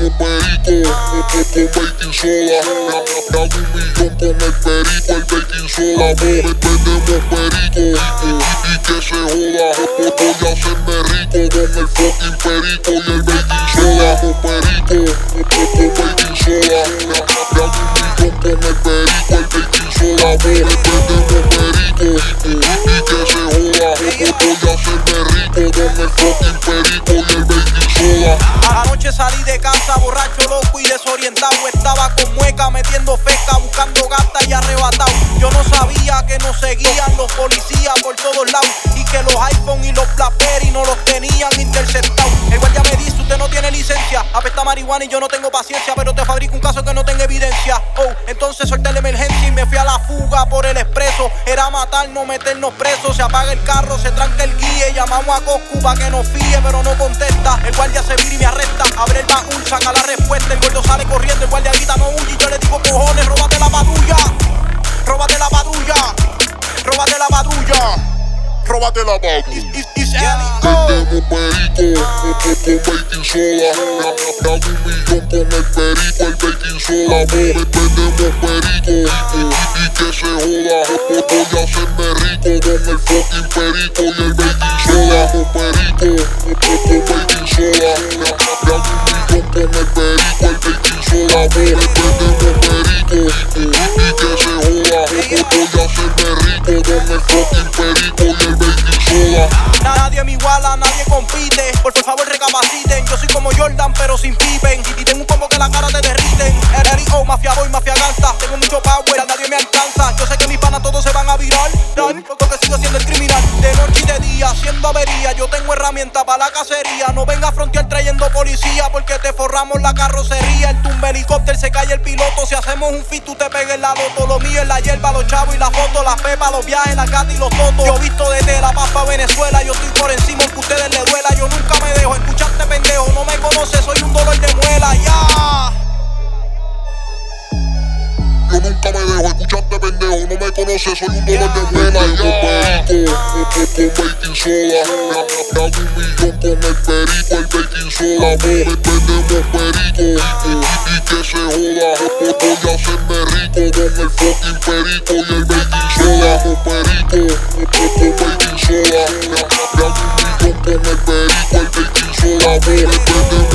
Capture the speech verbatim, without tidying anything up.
Vendemos perico con baking soda. Me hago un millón con el perico, el baking soda. Vendemos perico y que se joda. Voy a hacerme rico con el fucking perico y el baking soda. Con perico con baking soda. Me hago un millón con el perico, el baking soda. Vendemos perico y que se joda. Voy a hacerme rico con el fucking perico y el baking soda. Anoche salí de casa borracho, loco y desorientado. Estaba con mueca metiendo feca, buscando gata y arrebatado. Yo no sabía que nos seguían los policías por todos lados y que los iPhone y los Blackberry no los tenían interceptados. El guardia me dice: usted no tiene licencia, apesta marihuana y yo no tengo paciencia, pero te fabrico un caso que no tenga evidencia. Oh, entonces solté la emergencia y me fui a la fuga por el expreso. Era matarnos, meternos presos. Se apaga el carro, se tranca el guía. Llamamos a Coscu pa' que nos fíe, pero no contesta. El guardia se vira y me arresta. Abre el baúl, saca la respuesta. El gordo sale corriendo, el guardia grita: no huye. Y yo le digo: cojones, róbate la patrulla. Róbate la patrulla. Róbate la patrulla. Róbate la patrulla. Vendemos perico con baking soda. Me hago un millón con el perico, el baking soda. Vendemos perico y que se joda. Voy a hacerme rico con el fucking perico y el baking soda. Con perico con baking soda. Me hago un millón con el perico, el baking soda. Vendemos perico y que se joda. Voy a hacerme rico con el fucking perico y el baking soda. Nadie me iguala, nadie compite. Por favor recapaciten. Yo soy como Jordan pero sin Pippen. Y tengo un combo que la cara te derriten. R I O, mafia boy, mafia gangsta. Tengo mucho power, nadie me alcanza. Yo sé que mis panas todos se van a virar, porque sigo siendo el criminal. De noche y de día, haciendo avería. Yo tengo herramientas para la cacería. No venga a frontear trayendo policía, porque te forramos la carrocería. El tumba helicóptero, se cae el piloto. Si hacemos un fit, tú te pegues la loto. Lo mío es la hierba, los chavos y la foto. Las pepas, los viajes, las gatas y los totos. Yo visto de tela, papa Venezuela. Yo estoy por encima aunque a ustedes les duela. Yo nunca me dejo, escucharte pendejo. No me conoces, soy un dolor de muela, ya. Yo nunca me dejo, escucharte pendejo. No me conoces, soy un dolor de muela, ya. Perico con baking soda. Me hago un millón con el perico, el baking soda. Vendemos perico y que se joda. Voy a hacerme rico con el fucking perico y el baking soda. Con perico con baking soda. Me hago un millón con el perico, el baking soda. Vendemos